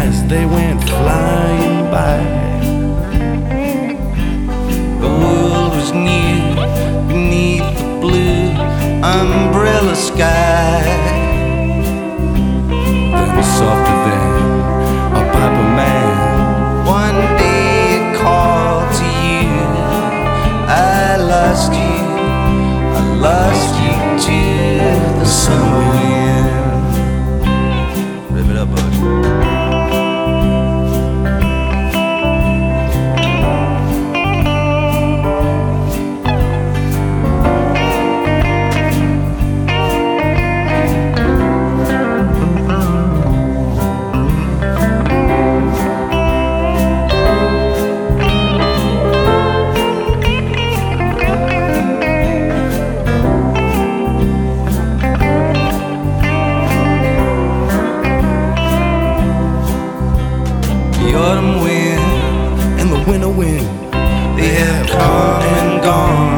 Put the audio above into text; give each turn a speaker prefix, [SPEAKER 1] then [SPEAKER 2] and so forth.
[SPEAKER 1] as they went flying by. The world was new beneath the blue umbrella sky. Then softer than a piper man, one day it called to you. I lost you, I lost you to the summer wind. Rip it up, bud. The autumn wind and the winter wind, they have come and gone.